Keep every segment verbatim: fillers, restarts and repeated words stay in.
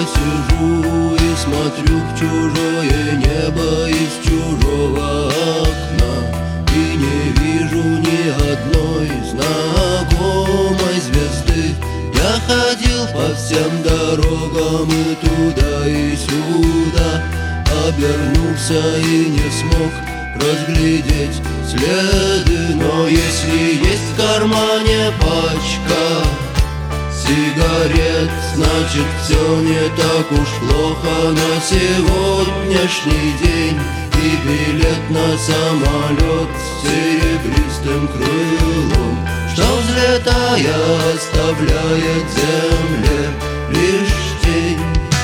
сижу и смотрю в чужое небо из чужого окна, и не вижу ни одной знакомой звезды. Я ходил по всем дорогам и туда, и сюда, обернулся и не смог разглядеть следы. Но если есть в кармане пачка сигарет, значит все не так уж плохо на сегодняшний день. И билет на самолет с серебристым крылом, что, взлетая, оставляет земле лишь тень.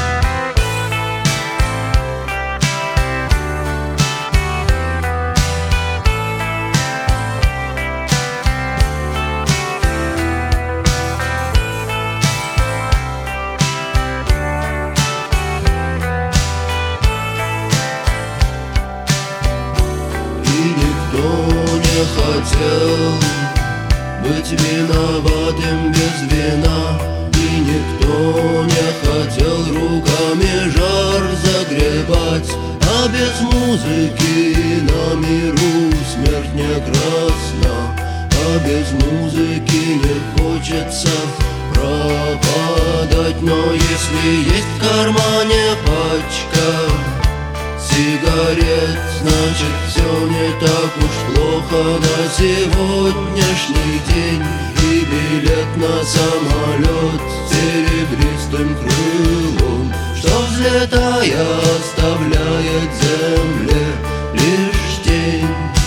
Никто не хотел быть виноватым без вина, и никто не хотел руками жар загребать. А без музыки на миру смерть не красна, а без музыки не хочется пропадать. Но если есть в кармане пачка сигарет, значит все не так уж плохо на сегодняшний день. И билет на самолет с серебристым крылом, что, взлетая, оставляет земле лишь тень.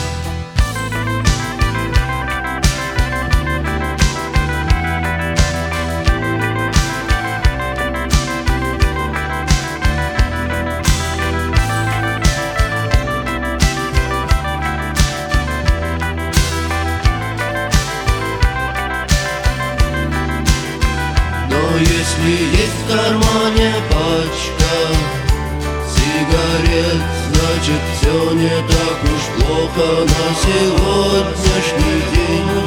Но если есть в кармане пачка сигарет, значит все не так уж плохо на сегодняшний день.